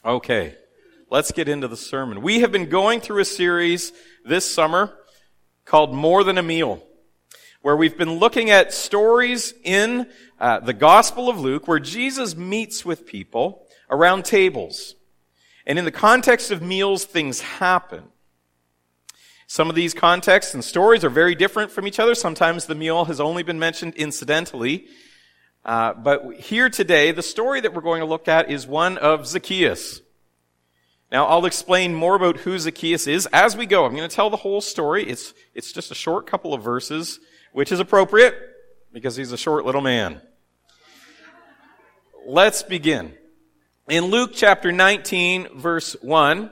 Okay, let's get into the sermon. We have been going through a series this summer called More Than a Meal, where we've been looking at stories in the Gospel of Luke where Jesus meets with people around tables. And in the context of meals, things happen. Some of these contexts and stories are very different from each other. Sometimes the meal has only been mentioned incidentally. But here today, the story that we're going to look at is one of Zacchaeus. Now, I'll explain more about who Zacchaeus is as we go. I'm going to tell the whole story. It's just a short couple of verses, which is appropriate because he's a short little man. Let's begin. In Luke chapter 19, verse 1,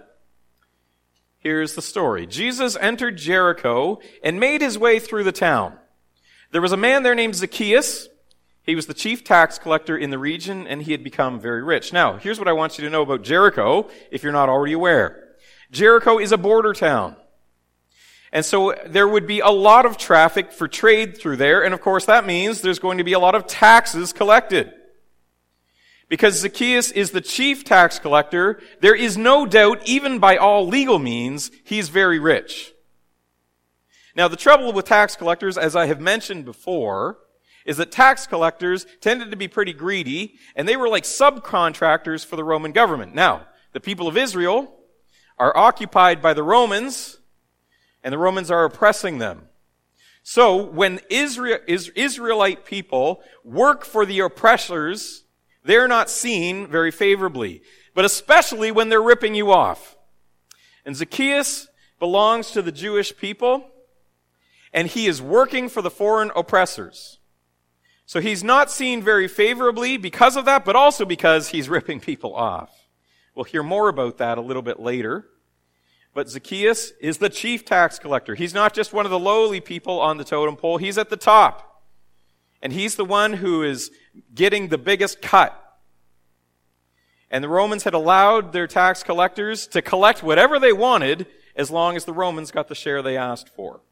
here's the story. Jesus entered Jericho and made his way through the town. There was a man there named Zacchaeus. He was the chief tax collector in the region, and he had become very rich. Now, here's what I want you to know about Jericho, if you're not already aware. Jericho is a border town. And so there would be a lot of traffic for trade through there, and of course that means there's going to be a lot of taxes collected. Because Zacchaeus is the chief tax collector, there is no doubt, even by all legal means, he's very rich. Now, the trouble with tax collectors, as I have mentioned before, is that tax collectors tended to be pretty greedy, and they were like subcontractors for the Roman government. Now, the people of Israel are occupied by the Romans, and the Romans are oppressing them. So, when Israelite people work for the oppressors, they're not seen very favorably, but especially when they're ripping you off. And Zacchaeus belongs to the Jewish people, and he is working for the foreign oppressors. So he's not seen very favorably because of that, but also because he's ripping people off. We'll hear more about that a little bit later. But Zacchaeus is the chief tax collector. He's not just one of the lowly people on the totem pole. He's at the top. And he's the one who is getting the biggest cut. And the Romans had allowed their tax collectors to collect whatever they wanted as long as the Romans got the share they asked for.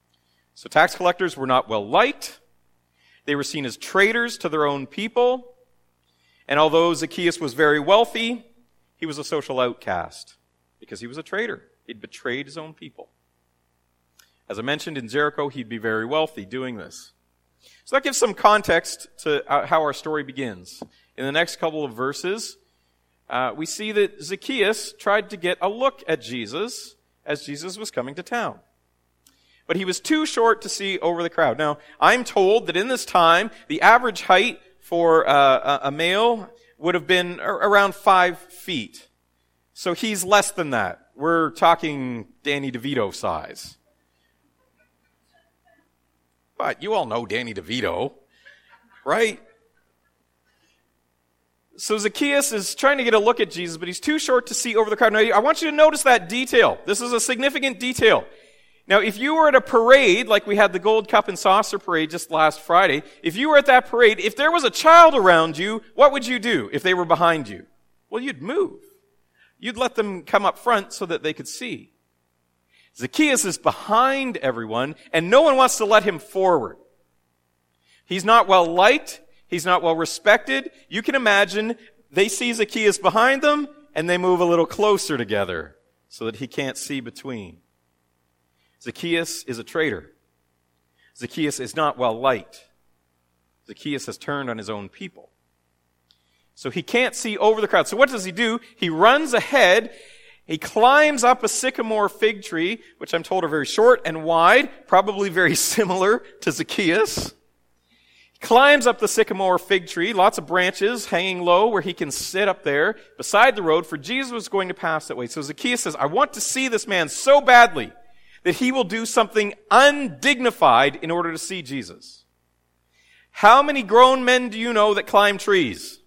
So tax collectors were not well liked. They were seen as traitors to their own people. And although Zacchaeus was very wealthy, he was a social outcast because he was a traitor. He'd betrayed his own people. As I mentioned, in Jericho, he'd be very wealthy doing this. So that gives some context to how our story begins. In the next couple of verses, we see that Zacchaeus tried to get a look at Jesus as Jesus was coming to town. But he was too short to see over the crowd. Now, I'm told that in this time, the average height for a male would have been around 5 feet. So he's less than that. We're talking Danny DeVito size. But you all know Danny DeVito, right? So Zacchaeus is trying to get a look at Jesus, but he's too short to see over the crowd. Now, I want you to notice that detail. This is a significant detail. Now, if you were at a parade, like we had the Gold Cup and Saucer Parade just last Friday, if you were at that parade, if there was a child around you, what would you do if they were behind you? Well, you'd move. You'd let them come up front so that they could see. Zacchaeus is behind everyone, and no one wants to let him forward. He's not well liked. He's not well respected. You can imagine they see Zacchaeus behind them, and they move a little closer together so that he can't see between. Zacchaeus is a traitor. Zacchaeus is not well liked. Zacchaeus has turned on his own people. So he can't see over the crowd. So what does he do? He runs ahead. He climbs up a sycamore fig tree, which I'm told are very short and wide, probably very similar to Zacchaeus. He climbs up the sycamore fig tree, lots of branches hanging low where he can sit up there beside the road, for Jesus was going to pass that way. So Zacchaeus says, I want to see this man so badly that he will do something undignified in order to see Jesus. How many grown men do you know that climb trees?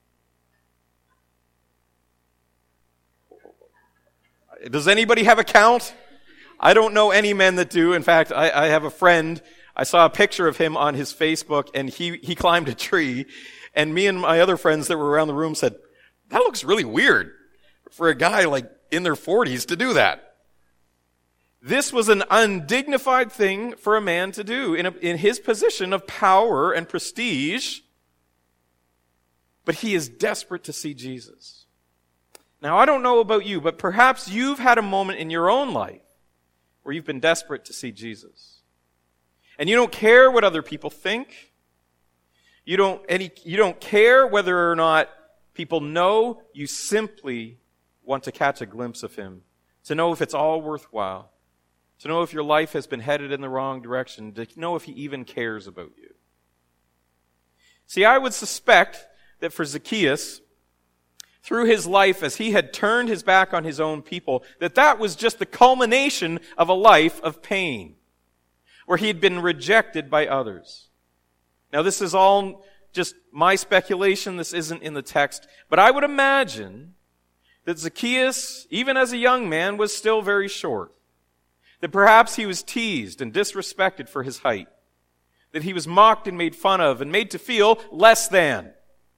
Does anybody have a count? I don't know any men that do. In fact, I have a friend, I saw a picture of him on his Facebook, and he climbed a tree, and me and my other friends that were around the room said, that looks really weird for a guy like in their 40s to do that. This was an undignified thing for a man to do in his position of power and prestige. But he is desperate to see Jesus. Now, I don't know about you, but perhaps you've had a moment in your own life where you've been desperate to see Jesus. And you don't care what other people think. You don't care whether or not people know. You simply want to catch a glimpse of him, to know if it's all worthwhile, to know if your life has been headed in the wrong direction, to know if he even cares about you. See, I would suspect that for Zacchaeus, through his life as he had turned his back on his own people, that was just the culmination of a life of pain, where he had been rejected by others. Now, this is all just my speculation. This isn't in the text. But I would imagine that Zacchaeus, even as a young man, was still very short. That perhaps he was teased and disrespected for his height. That he was mocked and made fun of and made to feel less than.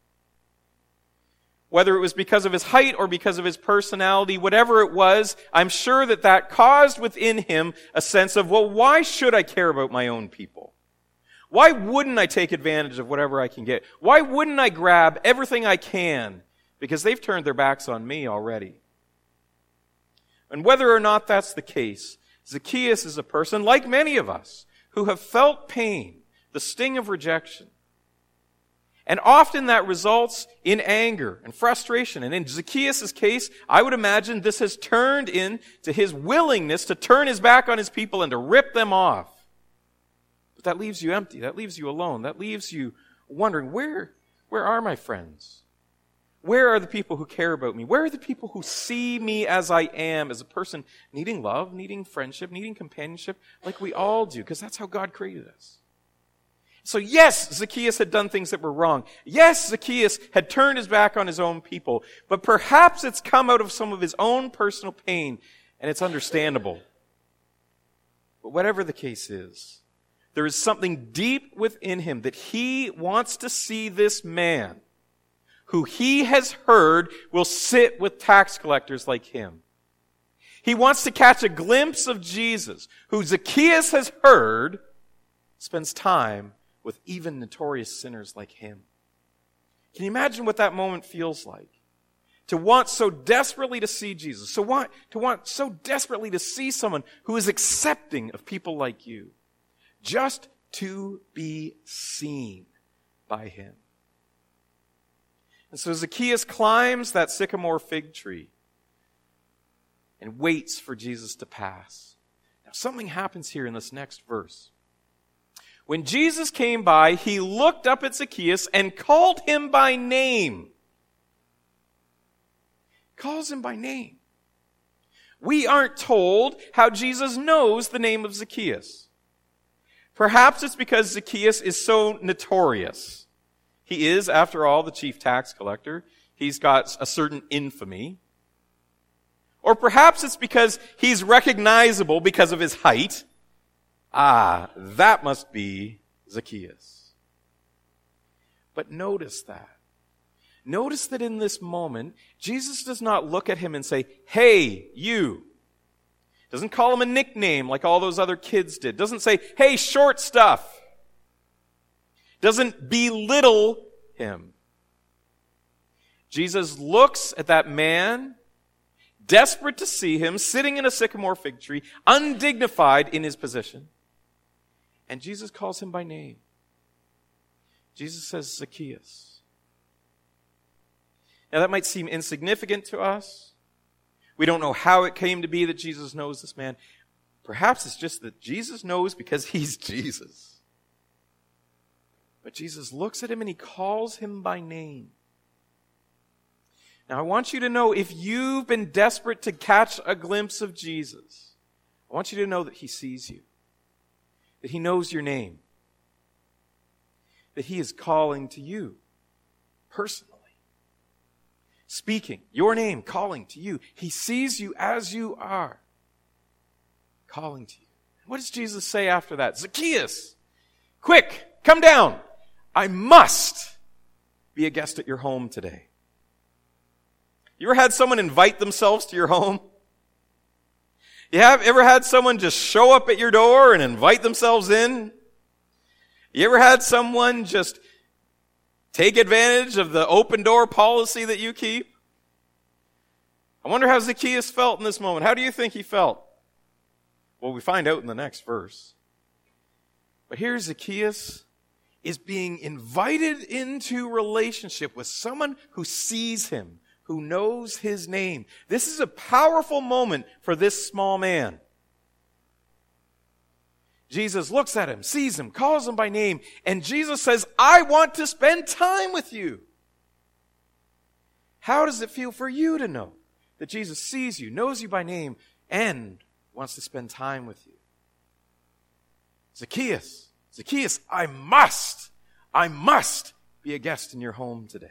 Whether it was because of his height or because of his personality, whatever it was, I'm sure that caused within him a sense of, well, why should I care about my own people? Why wouldn't I take advantage of whatever I can get? Why wouldn't I grab everything I can? Because they've turned their backs on me already. And whether or not that's the case, Zacchaeus is a person, like many of us, who have felt pain, the sting of rejection. And often that results in anger and frustration. And in Zacchaeus' case, I would imagine this has turned into his willingness to turn his back on his people and to rip them off. But that leaves you empty. That leaves you alone. That leaves you wondering, where are my friends? Where are the people who care about me? Where are the people who see me as I am, as a person needing love, needing friendship, needing companionship, like we all do, because that's how God created us. So yes, Zacchaeus had done things that were wrong. Yes, Zacchaeus had turned his back on his own people. But perhaps it's come out of some of his own personal pain, and it's understandable. But whatever the case is, there is something deep within him that he wants to see this man, who he has heard will sit with tax collectors like him. He wants to catch a glimpse of Jesus, who Zacchaeus has heard spends time with even notorious sinners like him. Can you imagine what that moment feels like? To want so desperately to see Jesus, to want so desperately to see someone who is accepting of people like you, just to be seen by him. And so Zacchaeus climbs that sycamore fig tree and waits for Jesus to pass. Now something happens here in this next verse. When Jesus came by, he looked up at Zacchaeus and called him by name. Calls him by name. We aren't told how Jesus knows the name of Zacchaeus. Perhaps it's because Zacchaeus is so notorious. He is, after all, the chief tax collector. He's got a certain infamy. Or perhaps it's because he's recognizable because of his height. Ah, that must be Zacchaeus. But notice that. Notice that in this moment, Jesus does not look at him and say, "Hey, you." Doesn't call him a nickname like all those other kids did. Doesn't say, "Hey, short stuff." Doesn't belittle him. Jesus looks at that man, desperate to see him, sitting in a sycamore fig tree, undignified in his position. And Jesus calls him by name. Jesus says, "Zacchaeus." Now that might seem insignificant to us. We don't know how it came to be that Jesus knows this man. Perhaps it's just that Jesus knows because he's Jesus. But Jesus looks at him and he calls him by name. Now I want you to know, if you've been desperate to catch a glimpse of Jesus, I want you to know that he sees you. That he knows your name. That he is calling to you personally. Speaking your name, calling to you. He sees you as you are. Calling to you. What does Jesus say after that? "Zacchaeus, quick, come down. I must be a guest at your home today." You ever had someone invite themselves to your home? You have ever had someone just show up at your door and invite themselves in? You ever had someone just take advantage of the open door policy that you keep? I wonder how Zacchaeus felt in this moment. How do you think he felt? Well, we find out in the next verse. But here Zacchaeus is being invited into relationship with someone who sees him, who knows his name. This is a powerful moment for this small man. Jesus looks at him, sees him, calls him by name, and Jesus says, I want to spend time with you. How does it feel for you to know that Jesus sees you, knows you by name, and wants to spend time with you? Zacchaeus, I must be a guest in your home today.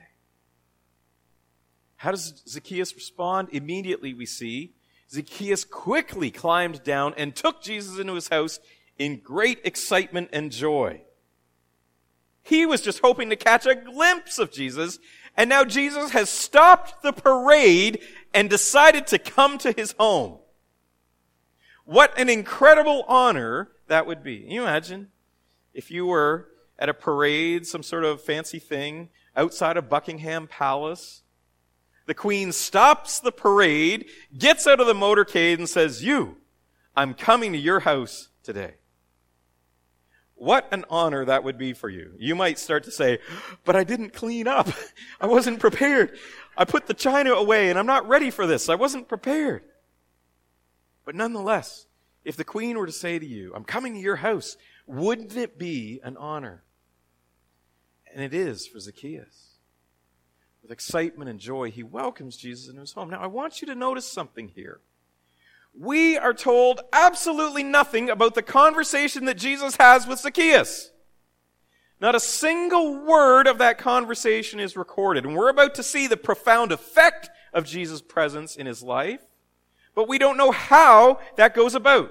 How does Zacchaeus respond? Immediately we see Zacchaeus quickly climbed down and took Jesus into his house in great excitement and joy. He was just hoping to catch a glimpse of Jesus, and now Jesus has stopped the parade and decided to come to his home. What an incredible honor that would be. Can you imagine if you were at a parade, some sort of fancy thing, outside of Buckingham Palace? The Queen stops the parade, gets out of the motorcade and says, I'm coming to your house today. What an honor that would be for you. You might start to say, but I didn't clean up. I wasn't prepared. I put the china away and I'm not ready for this. I wasn't prepared. But nonetheless, if the Queen were to say to you, I'm coming to your house, wouldn't it be an honor? And it is for Zacchaeus. With excitement and joy, he welcomes Jesus into his home. Now, I want you to notice something here. We are told absolutely nothing about the conversation that Jesus has with Zacchaeus. Not a single word of that conversation is recorded. And we're about to see the profound effect of Jesus' presence in his life, but we don't know how that goes about.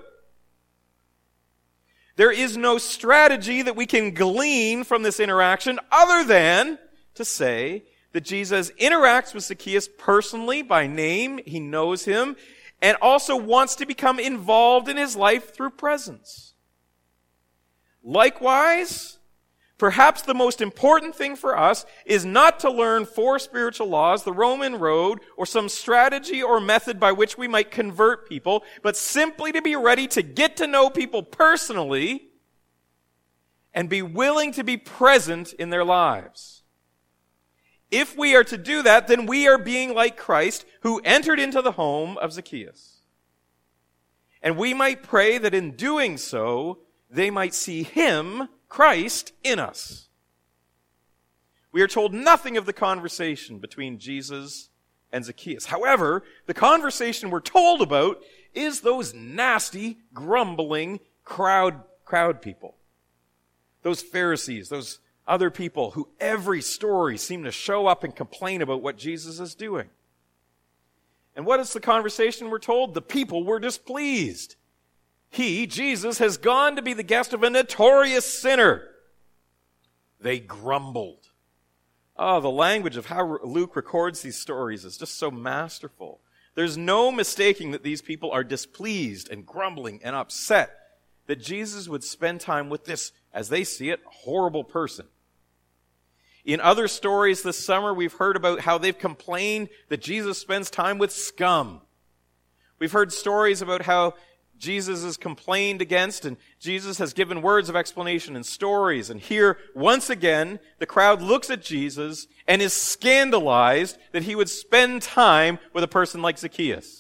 There is no strategy that we can glean from this interaction other than to say that Jesus interacts with Zacchaeus personally by name. He knows him and also wants to become involved in his life through presence. Likewise, perhaps the most important thing for us is not to learn 4 spiritual laws, the Roman road, or some strategy or method by which we might convert people, but simply to be ready to get to know people personally and be willing to be present in their lives. If we are to do that, then we are being like Christ, who entered into the home of Zacchaeus. And we might pray that in doing so, they might see him, Christ, in us. We are told nothing of the conversation between Jesus and Zacchaeus. However, the conversation we're told about is those nasty, grumbling crowd people. Those Pharisees, those other people who every story seem to show up and complain about what Jesus is doing. And what is the conversation we're told? The people were displeased. He, Jesus, has gone to be the guest of a notorious sinner. They grumbled. Oh, the language of how Luke records these stories is just so masterful. There's no mistaking that these people are displeased and grumbling and upset that Jesus would spend time with this, as they see it, horrible person. In other stories this summer, we've heard about how they've complained that Jesus spends time with scum. We've heard stories about how Jesus is complained against, and Jesus has given words of explanation and stories. And here, once again, the crowd looks at Jesus and is scandalized that he would spend time with a person like Zacchaeus.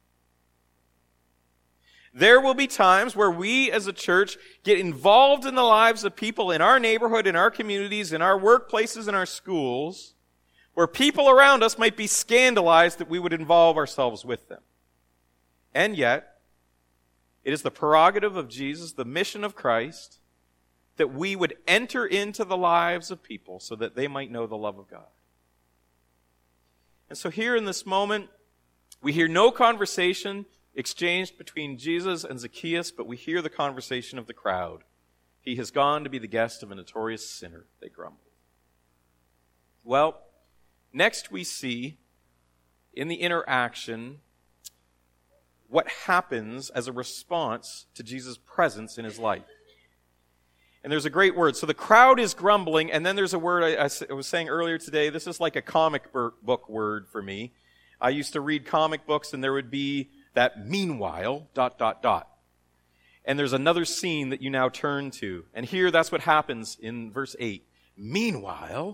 There will be times where we as a church get involved in the lives of people in our neighborhood, in our communities, in our workplaces, in our schools, where people around us might be scandalized that we would involve ourselves with them. And yet, it is the prerogative of Jesus, the mission of Christ, that we would enter into the lives of people so that they might know the love of God. And so here in this moment, we hear no conversation exchanged between Jesus and Zacchaeus, but we hear the conversation of the crowd. He has gone to be the guest of a notorious sinner, they grumbled. Well, next we see in the interaction what happens as a response to Jesus' presence in his life. And there's a great word. So the crowd is grumbling, and then there's a word I was saying earlier today. This is like a comic book word for me. I used to read comic books and there would be that meanwhile, ... And there's another scene that you now turn to. And here that's what happens in verse 8. Meanwhile,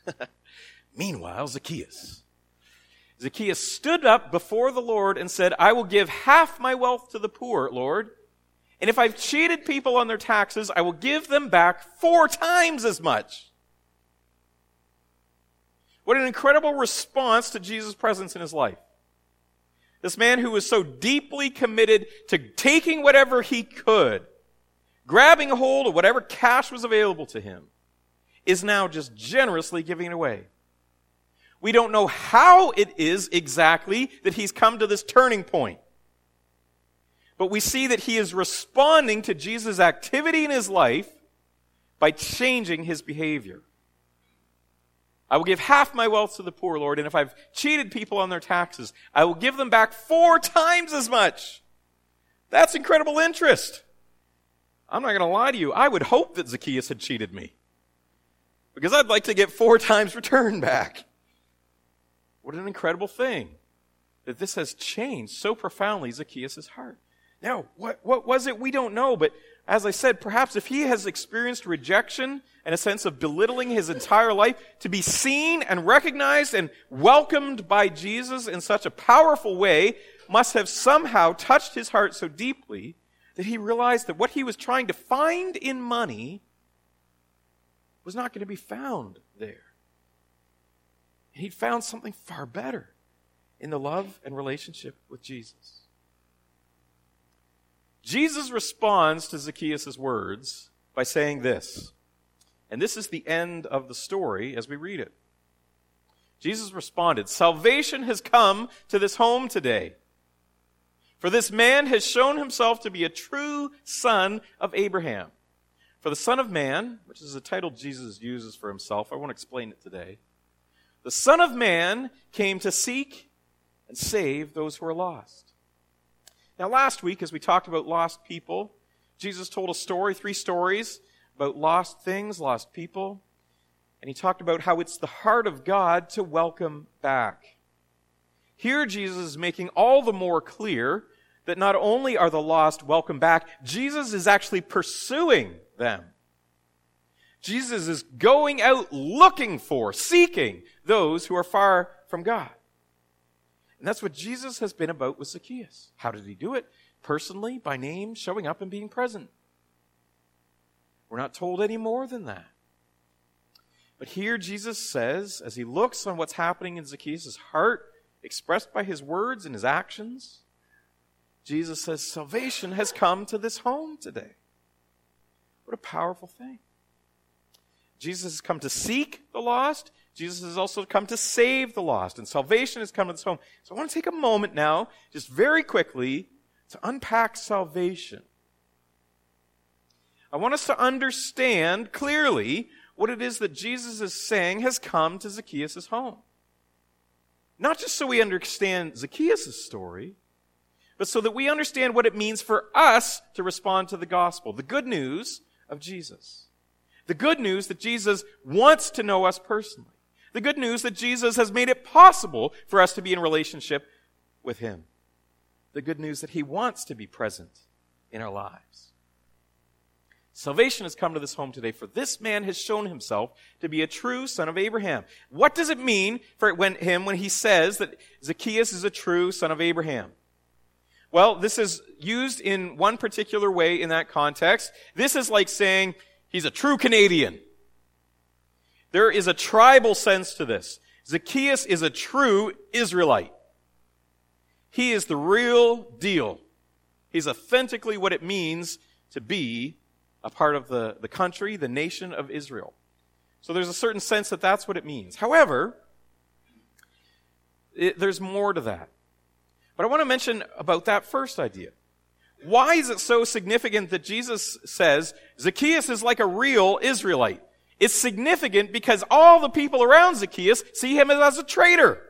Zacchaeus. Zacchaeus stood up before the Lord and said, I will give half my wealth to the poor, Lord. And if I've cheated people on their taxes, I will give them back 4 times as much. What an incredible response to Jesus' presence in his life. This man who was so deeply committed to taking whatever he could, grabbing a hold of whatever cash was available to him, is now just generously giving it away. We don't know how it is exactly that he's come to this turning point. But we see that he is responding to Jesus' activity in his life by changing his behavior. I will give half my wealth to the poor, Lord, and if I've cheated people on their taxes, I will give them back 4 times as much. That's incredible interest. I'm not going to lie to you. I would hope that Zacchaeus had cheated me, because I'd like to get 4 times return back. What an incredible thing that this has changed so profoundly Zacchaeus' heart. Now, what was it? We don't know, but as I said, perhaps if he has experienced rejection and a sense of belittling his entire life, to be seen and recognized and welcomed by Jesus in such a powerful way must have somehow touched his heart so deeply that he realized that what he was trying to find in money was not going to be found there. And he'd found something far better in the love and relationship with Jesus. Jesus responds to Zacchaeus' words by saying this, and this is the end of the story as we read it. Jesus responded, salvation has come to this home today, for this man has shown himself to be a true son of Abraham. For the Son of Man, which is a title Jesus uses for himself, I won't explain it today. The Son of Man came to seek and save those who are lost. Now, last week, as we talked about lost people, Jesus told a story, 3 stories, about lost things, lost people. And he talked about how it's the heart of God to welcome back. Here, Jesus is making all the more clear that not only are the lost welcome back, Jesus is actually pursuing them. Jesus is going out looking for, seeking those who are far from God. And that's what Jesus has been about with Zacchaeus. How did he do it? Personally, by name, showing up and being present. We're not told any more than that. But here Jesus says, as he looks on what's happening in Zacchaeus' heart, expressed by his words and his actions, Jesus says, salvation has come to this home today. What a powerful thing. Jesus has come to seek the lost. Jesus has also come to save the lost. And salvation has come to this home. So I want to take a moment now, just very quickly, to unpack salvation. I want us to understand clearly what it is that Jesus is saying has come to Zacchaeus' home. Not just so we understand Zacchaeus' story, but so that we understand what it means for us to respond to the gospel, the good news of Jesus. The good news that Jesus wants to know us personally. The good news that Jesus has made it possible for us to be in relationship with him. The good news that he wants to be present in our lives. Salvation has come to this home today, for this man has shown himself to be a true son of Abraham. What does it mean for when he says that Zacchaeus is a true son of Abraham? Well, this is used in one particular way in that context. This is like saying he's a true Canadian. There is a tribal sense to this. Zacchaeus is a true Israelite. He is the real deal. He's authentically what it means to be a part of the country, the nation of Israel. So there's a certain sense that that's what it means. However, there's more to that. But I want to mention about that first idea. Why is it so significant that Jesus says Zacchaeus is like a real Israelite? It's significant because all the people around Zacchaeus see him as a traitor.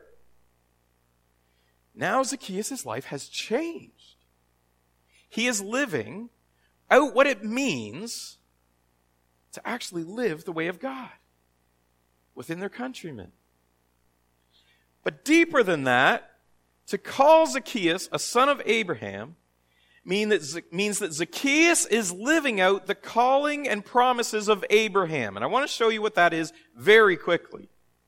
Now Zacchaeus' life has changed. He is living out what it means to actually live the way of God within their countrymen. But deeper than that, To call Zacchaeus a son of Abraham means that Zacchaeus is living out the calling and promises of Abraham. And I want to show you what that is very quickly.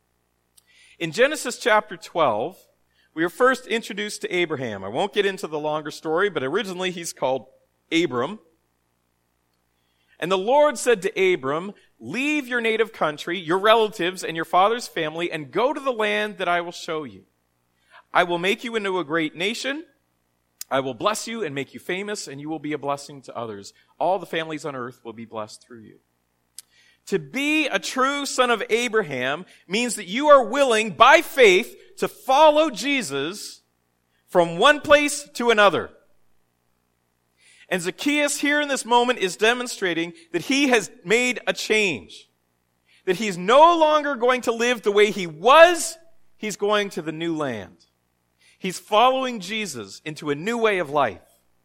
In Genesis chapter 12, we are first introduced to Abraham. I won't get into the longer story, but originally he's called Abram. And the Lord said to Abram, "Leave your native country, your relatives, and your father's family, and go to the land that I will show you. I will make you into a great nation. I will bless you and make you famous, and you will be a blessing to others. All the families on earth will be blessed through you." To be a true son of Abraham means that you are willing, by faith, to follow Jesus from one place to another. And Zacchaeus here in this moment is demonstrating that he has made a change. That he's no longer going to live the way he was, he's going to the new land. He's following Jesus into a new way of life.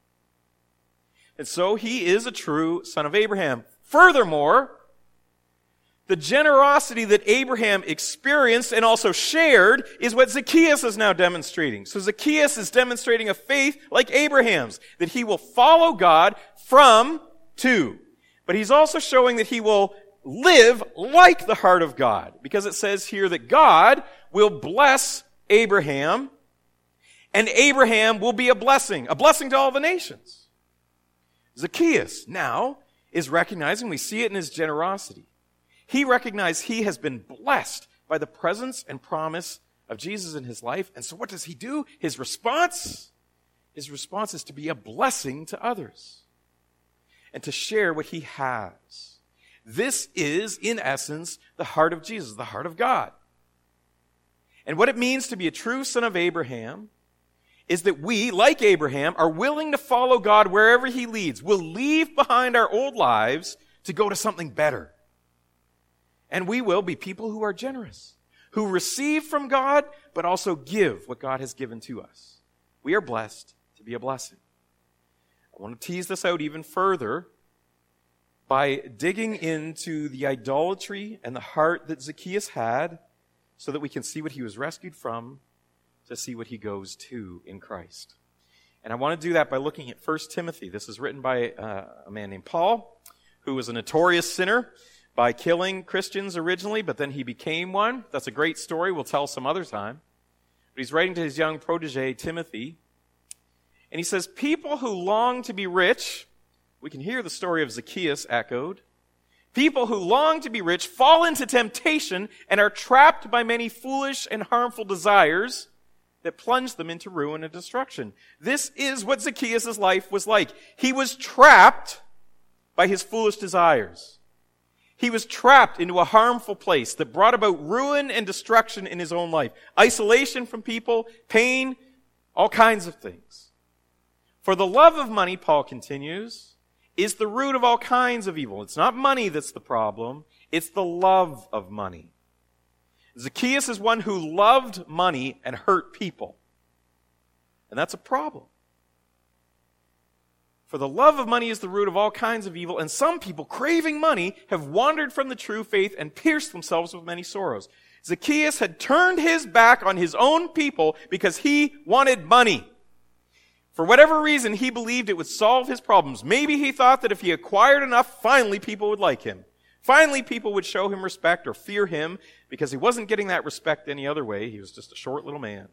And so he is a true son of Abraham. Furthermore, the generosity that Abraham experienced and also shared is what Zacchaeus is now demonstrating. So Zacchaeus is demonstrating a faith like Abraham's, that he will follow God from to. But he's also showing that he will live like the heart of God, because it says here that God will bless Abraham, and Abraham will be a blessing to all the nations. Zacchaeus now is recognizing, we see it in his generosity. He recognized he has been blessed by the presence and promise of Jesus in his life. And so what does he do? His response is to be a blessing to others and to share what he has. This is, in essence, the heart of Jesus, the heart of God. And what it means to be a true son of Abraham is that we, like Abraham, are willing to follow God wherever he leads. We'll leave behind our old lives to go to something better. And we will be people who are generous, who receive from God, but also give what God has given to us. We are blessed to be a blessing. I want to tease this out even further by digging into the idolatry and the heart that Zacchaeus had so that we can see what he was rescued from to see what he goes to in Christ. And I want to do that by looking at 1 Timothy. This is written by a man named Paul, who was a notorious sinner by killing Christians originally, but then he became one. That's a great story. We'll tell some other time. But he's writing to his young protege, Timothy. And he says, people who long to be rich, we can hear the story of Zacchaeus echoed. People who long to be rich fall into temptation and are trapped by many foolish and harmful desires that plunge them into ruin and destruction. This is what Zacchaeus' life was like. He was trapped by his foolish desires. He was trapped into a harmful place that brought about ruin and destruction in his own life. Isolation from people, pain, all kinds of things. For the love of money, Paul continues, is the root of all kinds of evil. It's not money that's the problem. It's the love of money. Zacchaeus is one who loved money and hurt people. And that's a problem. For the love of money is the root of all kinds of evil, and some people, craving money, have wandered from the true faith and pierced themselves with many sorrows. Zacchaeus had turned his back on his own people because he wanted money. For whatever reason, he believed it would solve his problems. Maybe he thought that if he acquired enough, finally people would like him. Finally people would show him respect or fear him, because he wasn't getting that respect any other way. He was just a short little man.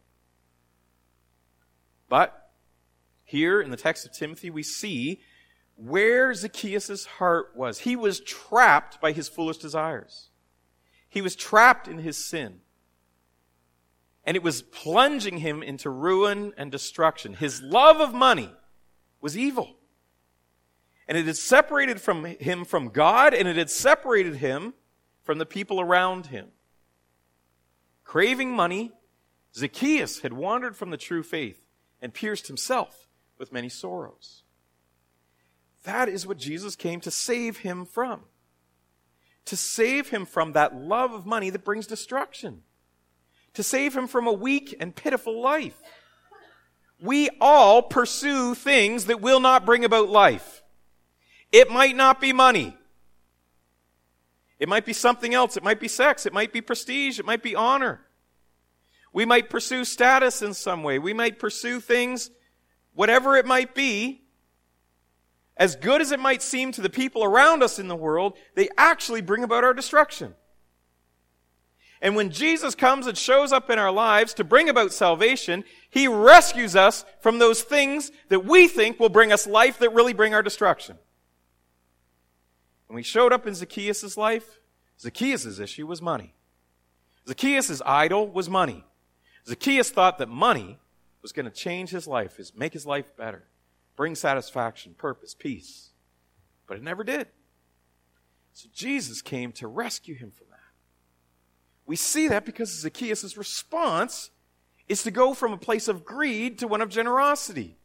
But here in the text of Timothy, we see where Zacchaeus' heart was. He was trapped by his foolish desires. He was trapped in his sin. And it was plunging him into ruin and destruction. His love of money was evil. And it had separated him from God, and it had separated him from the people around him. Craving money, Zacchaeus had wandered from the true faith and pierced himself with many sorrows. That is what Jesus came to save him from. To save him from that love of money that brings destruction. To save him from a weak and pitiful life. We all pursue things that will not bring about life. It might not be money. It might be something else. It might be sex. It might be prestige. It might be honor. We might pursue status in some way. We might pursue things, whatever it might be. As good as it might seem to the people around us in the world, they actually bring about our destruction. And when Jesus comes and shows up in our lives to bring about salvation, He rescues us from those things that we think will bring us life that really bring our destruction. When He showed up in Zacchaeus' life, Zacchaeus' issue was money. Zacchaeus' idol was money. Zacchaeus thought that money was going to change his life, make his life better, bring satisfaction, purpose, peace. But it never did. So Jesus came to rescue him from that. We see that because Zacchaeus' response is to go from a place of greed to one of generosity.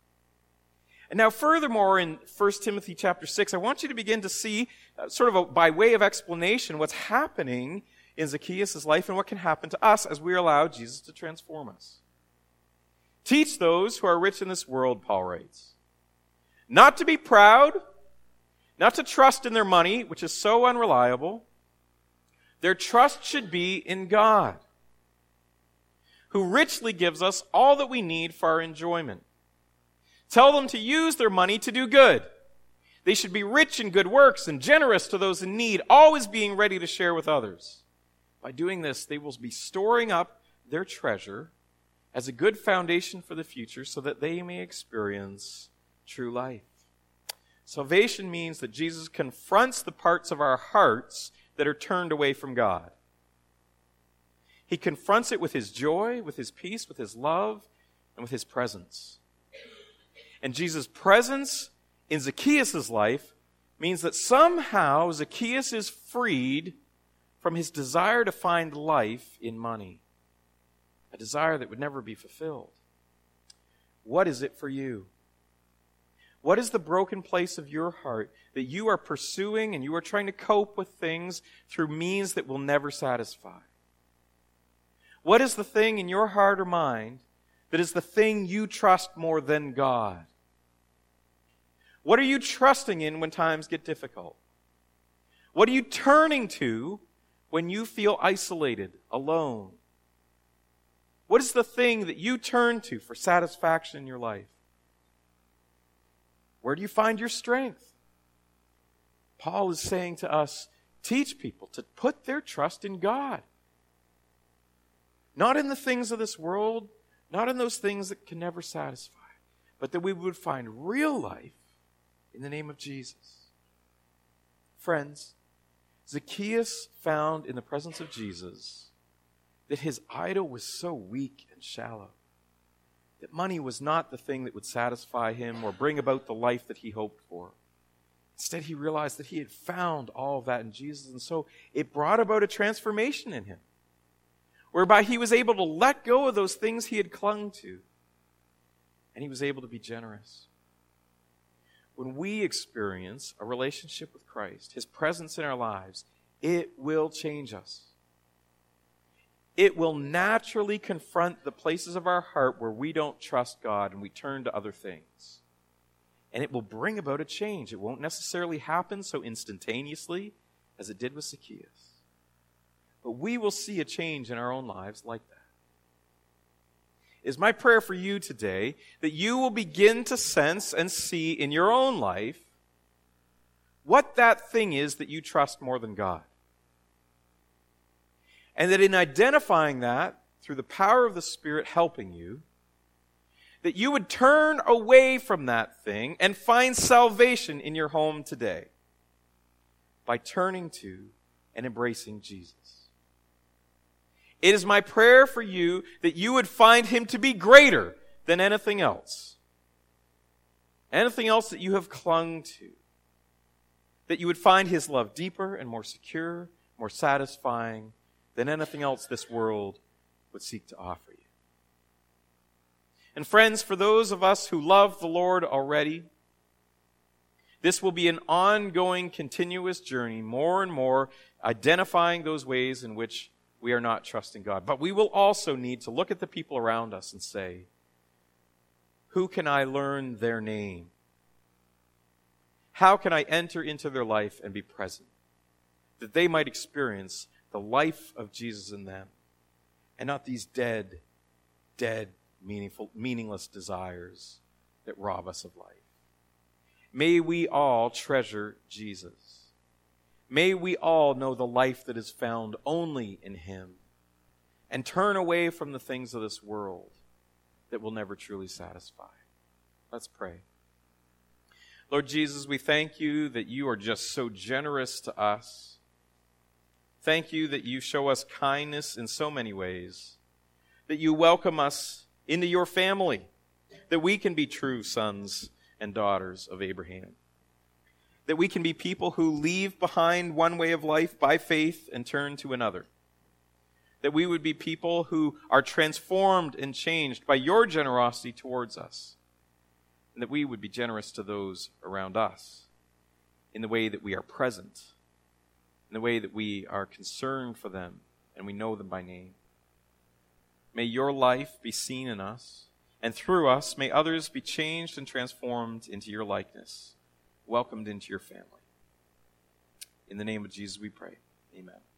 And now furthermore, in 1 Timothy chapter 6, I want you to begin to see, by way of explanation, what's happening in Zacchaeus' life and what can happen to us as we allow Jesus to transform us. Teach those who are rich in this world, Paul writes, not to be proud, not to trust in their money, which is so unreliable. Their trust should be in God, who richly gives us all that we need for our enjoyment. Tell them to use their money to do good. They should be rich in good works and generous to those in need, always being ready to share with others. By doing this, they will be storing up their treasure as a good foundation for the future so that they may experience true life. Salvation means that Jesus confronts the parts of our hearts that are turned away from God. He confronts it with His joy, with His peace, with His love, and with His presence. And Jesus' presence in Zacchaeus' life means that somehow Zacchaeus is freed from his desire to find life in money, a desire that would never be fulfilled. What is it for you? What is the broken place of your heart that you are pursuing and you are trying to cope with things through means that will never satisfy? What is the thing in your heart or mind that is the thing you trust more than God? What are you trusting in when times get difficult? What are you turning to when you feel isolated, alone? What is the thing that you turn to for satisfaction in your life? Where do you find your strength? Paul is saying to us, teach people to put their trust in God. Not in the things of this world, not in those things that can never satisfy, but that we would find real life in the name of Jesus. Friends, Zacchaeus found in the presence of Jesus that his idol was so weak and shallow, that money was not the thing that would satisfy him or bring about the life that he hoped for. Instead, he realized that he had found all of that in Jesus, and so it brought about a transformation in him, whereby he was able to let go of those things he had clung to, and he was able to be generous. When we experience a relationship with Christ, His presence in our lives, it will change us. It will naturally confront the places of our heart where we don't trust God and we turn to other things. And it will bring about a change. It won't necessarily happen so instantaneously as it did with Zacchaeus. But we will see a change in our own lives like that. It is my prayer for you today that you will begin to sense and see in your own life what that thing is that you trust more than God. And that in identifying that, through the power of the Spirit helping you, that you would turn away from that thing and find salvation in your home today by turning to and embracing Jesus. It is my prayer for you that you would find Him to be greater than anything else. Anything else that you have clung to. That you would find His love deeper and more secure, more satisfying than anything else this world would seek to offer you. And friends, for those of us who love the Lord already, this will be an ongoing, continuous journey, more and more identifying those ways in which we are not trusting God. But we will also need to look at the people around us and say, who can I learn their name? How can I enter into their life and be present? That they might experience the life of Jesus in them. and not these dead, meaningless desires that rob us of life. May we all treasure Jesus. May we all know the life that is found only in him, and turn away from the things of this world that will never truly satisfy. Let's pray. Lord Jesus, we thank you that you are just so generous to us. Thank you that you show us kindness in so many ways, that you welcome us into your family, that we can be true sons and daughters of Abraham, that we can be people who leave behind one way of life by faith and turn to another, that we would be people who are transformed and changed by your generosity towards us, and that we would be generous to those around us in the way that we are present, in the way that we are concerned for them and we know them by name. May your life be seen in us, and through us may others be changed and transformed into your likeness, welcomed into your family. In the name of Jesus we pray. Amen.